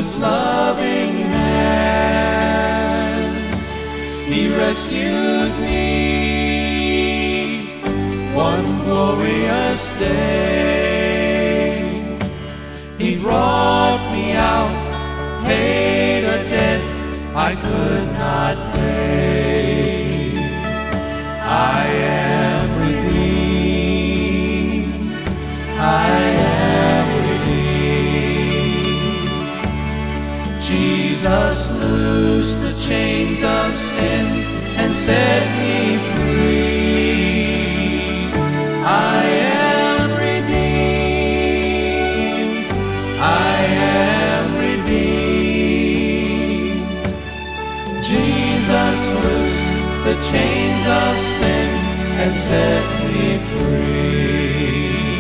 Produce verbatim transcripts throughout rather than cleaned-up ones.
Father's loving hand. He rescued me one glorious day. He brought me out, paid a debt I could not pay. I am redeemed. I am redeemed. Jesus loosed the chains of sin and set me free. I am redeemed. I am redeemed. Jesus loosed the chains of sin and set me free.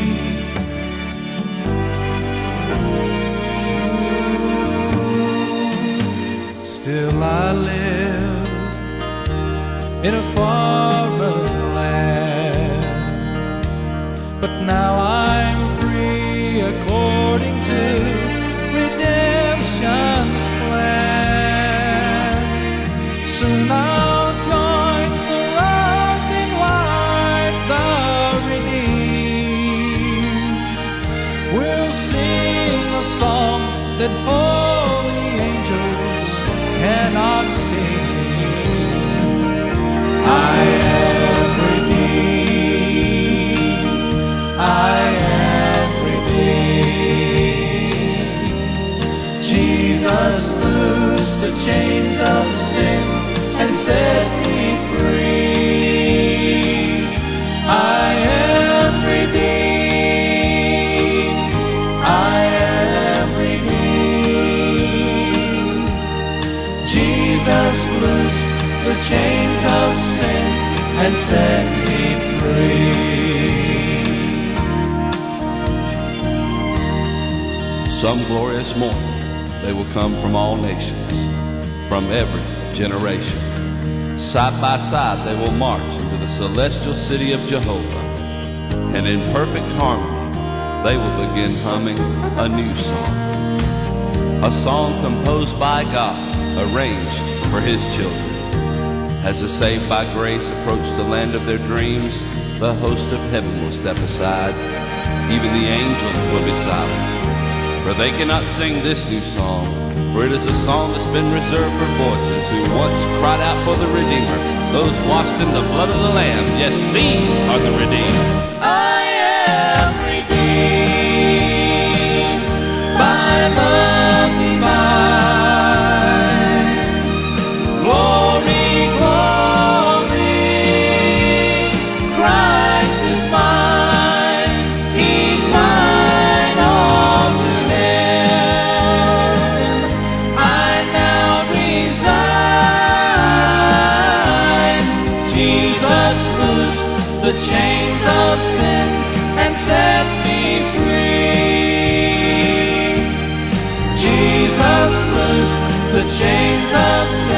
Still I live in a foreign land, but now I'm free according to redemption's plan. Soon I'll join the loving wife, the redeemed. We'll sing a song that all the angels cannot sing. I am redeemed. I am redeemed. Jesus loosed the chains of sin and set me free. I am redeemed. I am redeemed. Jesus loosed the chains of sin and set me free. Some glorious morning they will come from all nations, from every generation. Side by side they will march into the celestial city of Jehovah, and in perfect harmony they will begin humming a new song, a song composed by God, arranged for His children. As the saved by grace approach the land of their dreams, the host of heaven will step aside. Even the angels will be silent, for they cannot sing this new song, for it is a song that's been reserved for voices who once cried out for the Redeemer, those washed in the blood of the Lamb. Yes, these are the redeemed. I am redeemed by love divine. Glory, glory, Christ is mine. He's mine all to live. I now resign. Jesus loosed the chains of sin and set me free. Jesus loosed the chains of sin